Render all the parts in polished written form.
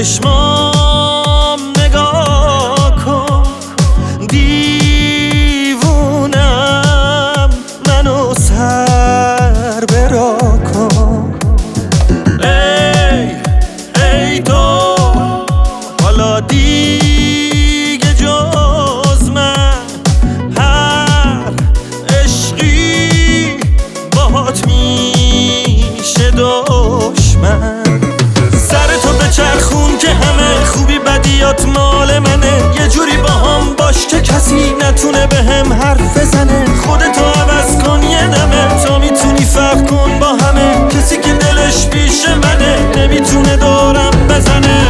چشمام نگاه کن، دیوونم منو سر برا کن. ای تو حالا دیگه جز من هر عشقی باهات میشه دشمن. سرتو بچرخون که همه خوبی بدیات مال منه، یه جوری با هم باش که کسی نتونه به هم حرف بزنه. خودتو عوض کن یه دمه، تا میتونی فرق کن با همه. کسی که دلش پیش منه نمیتونه دورم بزنه.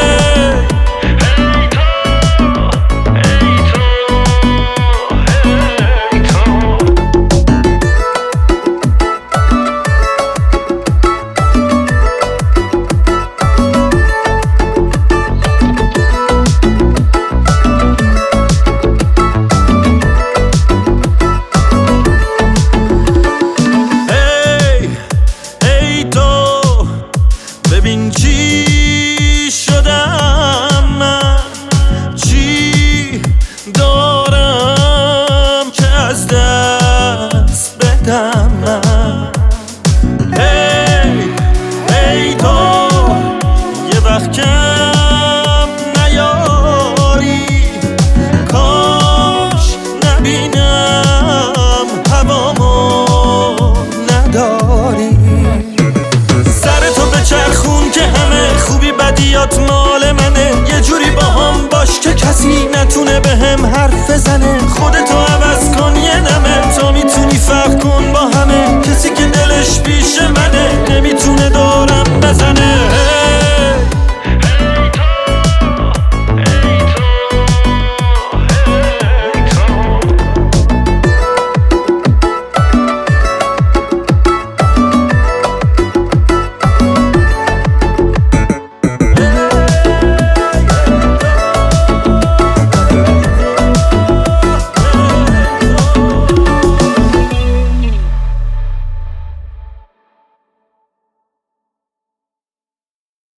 ببین چی شدم من، چی دارم که از دست بدم من. ای تو یه وقت کم نیاری، کاش نبینم هوامو نداری. چرخون که همه خوبی بدیات مال منه، یه جوری با هم باش که کسی نتونه به هم حرف بزنه.